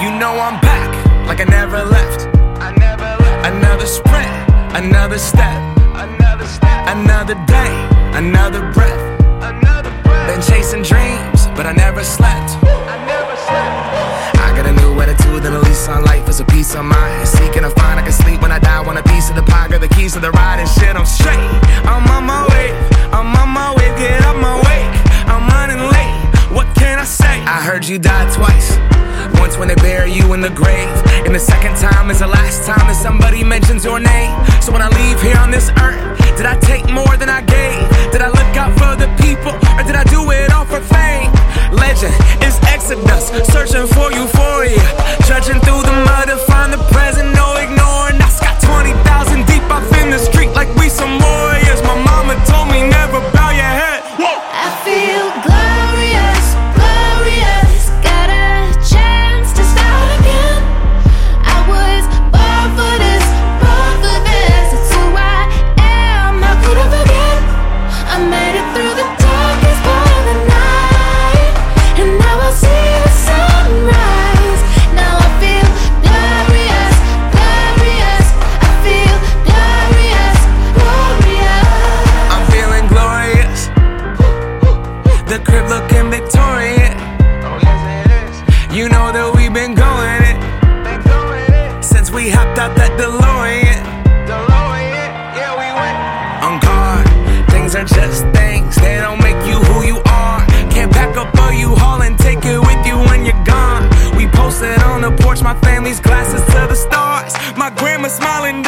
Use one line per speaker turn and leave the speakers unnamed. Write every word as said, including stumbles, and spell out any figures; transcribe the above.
You know I'm back, like I never left.
I never left.
Another sprint, another step,
Another step,
another day, another breath.
another breath.
Been chasing dreams, but I never slept.
I never slept.
I got a new attitude and a lease on life is a peace of mind. Seeking to find I can sleep when I die. Want a piece of the pie, got the keys to the ride and shit. I'm straight. I'm on my way. I'm on my way. Get up my way. I'm running late. What can I say? I heard you died twice. Once when they bury you in the grave, and the second time is the last time that somebody mentions your name. So when I leave here on this earth, did I take more than I gave? Did I look out for the people, or did I do it all for fame? Legend is Exodus, searching for euphoria, trudging through the mud to find the present, no ignoring. I got twenty thousand deep up in the street like we some warriors. My mama told me never bow your head. Whoa.
I feel glorious, glorious. Got a chance to start again. I was born for this, born for this. It's who I am, how could I forget? I made it through the darkest part of the night, and now I see the sunrise. Now I feel glorious, glorious. I feel glorious, glorious.
I'm feeling glorious. The crib looking victorious.
Oh yes it is.
You know that we've been going it
Been going it.
since we hopped out that DeLorean.
DeLorean, yeah we went.
On guard, things are just things. They don't make you who you are. Can't pack up a U-Haul and take it with you when you're gone. We posted on the porch, my family's glasses to the stars. My grandma smiling